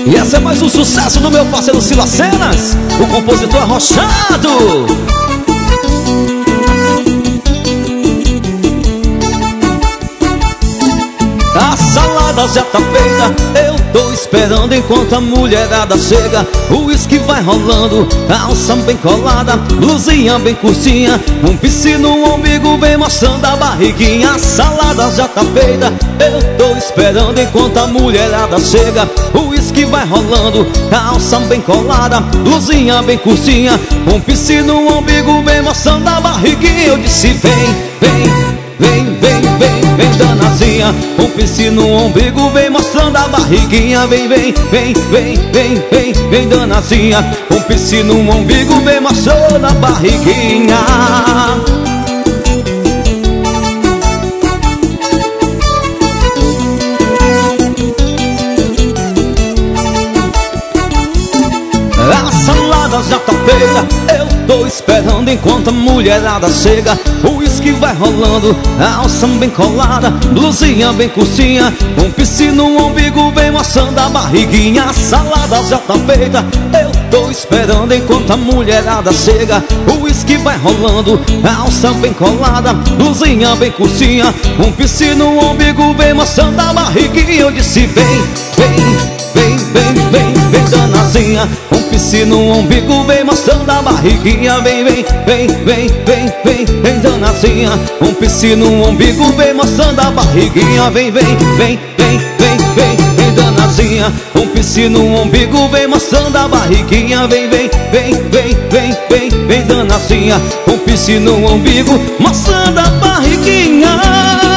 E essa é mais um sucesso do meu parceiro Silas Cenas, o compositor arrochado. A salada já tá feita, eu tô esperando enquanto a mulherada chega. O uísque vai rolando, alça bem colada, blusinha bem curtinha, um piscino no umbigo bem mostrando a barriguinha. A salada já tá feita, eu tô esperando enquanto a mulherada chega. O uísque vai rolando, alça bem colada, blusinha bem curtinha, um piscino no umbigo bem mostrando a barriguinha. Eu disse vem, vem. Vem, vem, vem, vem danazinha, um piscino no umbigo vem mostrando a barriguinha. Vem, vem, vem, vem, vem, vem, vem danazinha, um piscino no umbigo vem mostrando a barriguinha. A salada já tá feita, eu tô esperando enquanto a mulherada chega. O uísque vai rolando, alça bem colada, blusinha bem curtinha, um piscino no umbigo bem mostrando a barriguinha. A salada já tá feita, eu tô esperando enquanto a mulherada chega. O uísque vai rolando, alça bem colada, blusinha bem curtinha, um piscino no umbigo bem mostrando a barriguinha. Eu disse vem, vem. Vem, vem, vem, vem danazinha, um piscino no umbigo vem mostrando a barriguinha. Vem, vem, vem, vem, vem, vem, vem danazinha, um piscino no umbigo vem mostrando a barriguinha. Vem, vem, vem, vem, vem, vem, vem danazinha, um piscino no umbigo vem mostrando a barriguinha. Vem, vem, vem, vem, vem, vem, vem danazinha, um piscino no umbigo mostrando a barriguinha.